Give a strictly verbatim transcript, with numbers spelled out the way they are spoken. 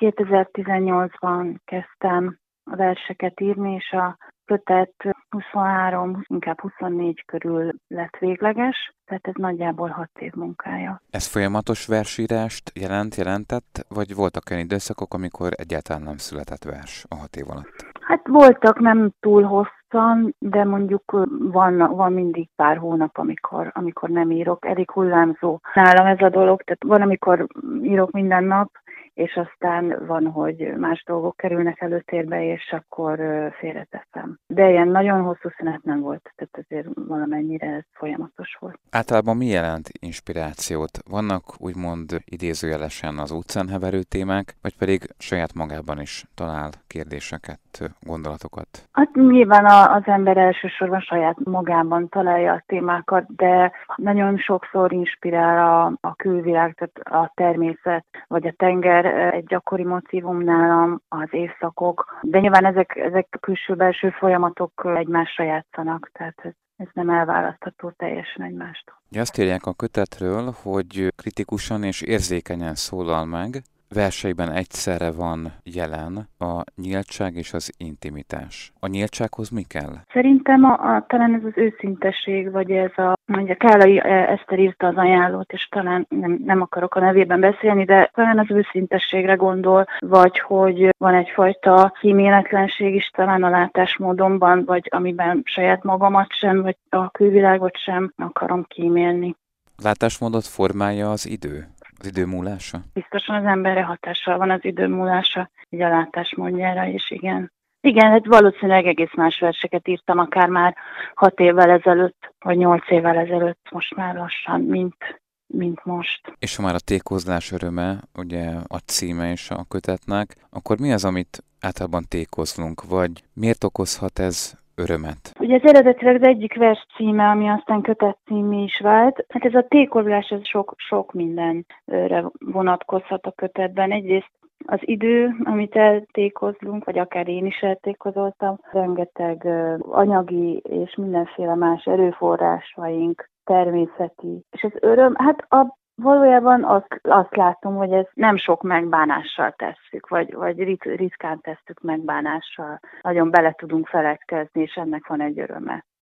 kétezer-tizennyolcban kezdtem a verseket írni, és a kötet huszonhárom, inkább huszonnégy körül lett végleges, tehát ez nagyjából hat év munkája. Ez folyamatos versírást jelent, jelentett, vagy voltak olyan időszakok, amikor egyáltalán nem született vers a hat év alatt? Hát voltak nem túl hosszan, de mondjuk van, van mindig pár hónap, amikor, amikor nem írok. Elég hullámzó nálam ez a dolog, tehát van, amikor írok minden nap, és aztán van, hogy más dolgok kerülnek előtérbe, és akkor félreteszem. De ilyen nagyon hosszú szünet nem volt, tehát azért valamennyire ez folyamatos volt. Általában mi jelent inspirációt? Vannak úgymond idézőjelesen az utcán heverő témák, vagy pedig saját magában is talál kérdéseket, gondolatokat? Hát nyilván az ember elsősorban saját magában találja a témákat, de nagyon sokszor inspirál a, a külvilág, tehát a természet, vagy a tenger egy gyakori motívum nálam, az évszakok, de nyilván ezek, ezek külső-belső folyamatok egymásra játszanak, tehát ez, ez nem elválasztható teljesen egymástól. Azt írják a kötetről, hogy kritikusan és érzékenyen szólal meg, verseiben egyszerre van jelen a nyíltság és az intimitás. A nyíltsághoz mi kell? Szerintem a, a, talán ez az őszintesség, vagy ez a, mondja, Kállai Eszter írta az ajánlót, és talán nem, nem akarok a nevében beszélni, de talán az őszintességre gondol, vagy hogy van egyfajta kíméletlenség is talán a látásmódomban, vagy amiben saját magamat sem, vagy a külvilágot sem akarom kímélni. Látásmódot formálja az idő? Az idő múlása? Biztosan az emberre hatással van az idő múlása, így a látásmódjára is, igen. Igen, hát valószínűleg egész más verseket írtam, akár már hat évvel ezelőtt, vagy nyolc évvel ezelőtt, most már lassan, mint, mint most. És ha már a tékozlás öröme, ugye a címe is a kötetnek, akkor mi az, amit általában tékozlunk, vagy miért okozhat ez örömet? Ugye az eredetileg az egyik vers címe, ami aztán kötet címé is vált. Hát ez a tékozlás, ez sok, sok mindenre vonatkozhat a kötetben. Egyrészt az idő, amit eltékozlunk, vagy akár én is eltékozoltam, rengeteg anyagi és mindenféle más erőforrásaink, természeti. És az öröm, hát a valójában azt, azt látom, hogy ez nem sok megbánással tesszük, vagy, vagy ritkán tesszük megbánással. Nagyon bele tudunk feledkezni, és ennek van egy öröme.